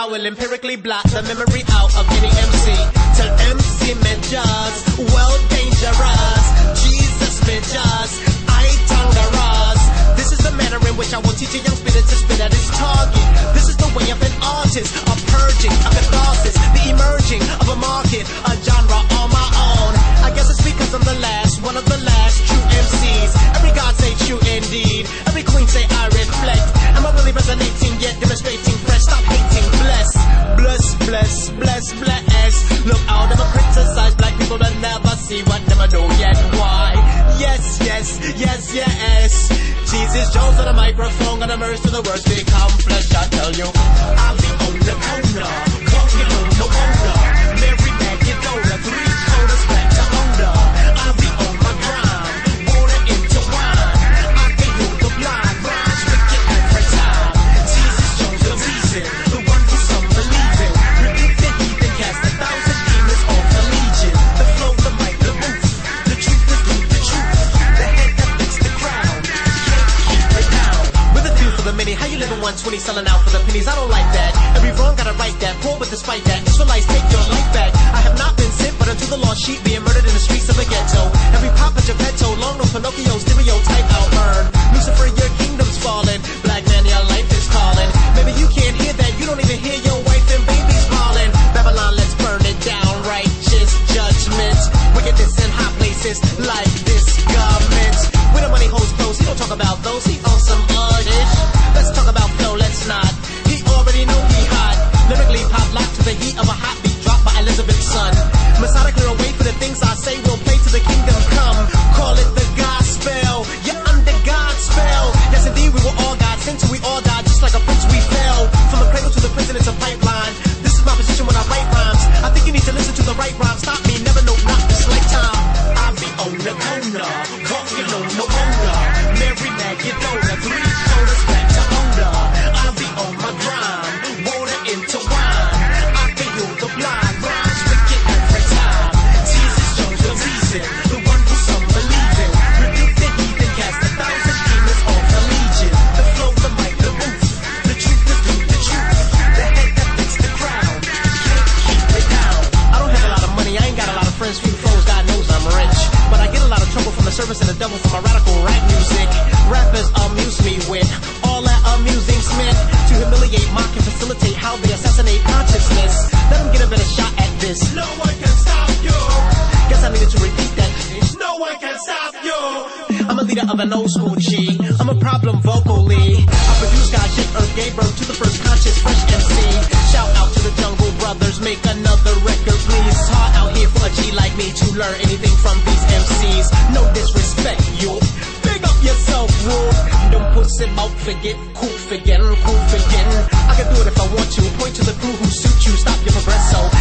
I will empirically blot the memory out of any MC. Till MC me just, well dangerous. Jesus me just, I tangerous. This is the manner in which I will teach a young spitter to spit at his target. This is the way of an artist, a purging, a catharsis, the emerging of a market, a genre on my own. I guess it's because I'm the last, one of the last true MCs. Every god say true indeed, every queen say I reflect. Am I really resonating yet demonstrating fresh? Stop hating, bless, bless, bless, bless, bless. Look, I'll never criticize black people that never see what never know yet. Why? Yes, yes, yes, yes. Jesus Jones on the microphone, gonna merge to the words become flesh. I tell you, I'll be on the corner, walking on the owner. Mary Magdalena, 3 quarters back to owner. I'll be on my grind, water into wine. I can heal the blind, rhymes wicked every time. Jesus Jones the reason, the one who some believe in. Rebuke the heathen, cast 1,000 demons off the legion. The flow, the mic, the roof, the truth is the truth. The head that fits the crown, keep it down. With a few for the many, how you living 120 selling out for the pennies? I don't like that. Every wrong gotta right that. Poor but despite that, Israelites take your life back. I have not been sent, but unto the lost sheep being murdered in the streets of a ghetto. Every Papa Geppetto, long nose Pinocchio, stereotype outburn. Lucifer, your kingdom's falling. Black man, your life is calling. Maybe you can't hear that, you don't even hear your wife and babies calling. Babylon, let's burn it down. Righteous judgment, wickedness in high places like this government. When the money holds close, he don't talk about those, he on some oddish. Let's talk about flow, let's not. He already know he hot. Lyrically pop locked to the heat of a hot beat dropped by Elizabeth's son. Methodically away for the things I say will play to the kingdom come. Call it the gospel. You're under God's spell. Yes, indeed, we were all God sent till we all died. Just like a prince, we fell. From the cradle to the prison, it's a pipeline. This is my position when I write rhymes. I think you need to listen to the right rhymes. Stop me, never know, not this lifetime. I'll be on the corner, walking on the owner. Mary Magdalena, 3 quarters back to owner. I'll be on my grind, water into wine. I can heal the blind, rhymes wicked every time. Jesus Jones the reason, the one who some believe in. Rebuke the heathen, cast 1,000 demons off the legion. The flow, the mic, the roof, the truth is the truth. The head that fits the crown, can't keep it down. I don't have a lot of money, I ain't got a lot of friends, few foes, God knows I'm rich. But I get a lot of trouble from the service and the devil for my radical rap music. Rappers amuse me with all that amusing's meant to humiliate, mock, and facilitate how they assassinate consciousness. Let them get a better shot at this. No one can stop you. Guess I needed to repeat that. No one can stop you. I'm a leader of an old school G. I'm a problem vocally. I produce God, shake earth, gave birth to the first conscious fresh MC. Shout out to the Jungle Brothers, make another record please. It's hard out here for a G like me to learn anything from these MCs. No disrespect, you. Big up yourself, Wolf. Don't pussy out, forget, cool, forget. I can do it if I want to. Point to the crew who suit you, stop your progresso.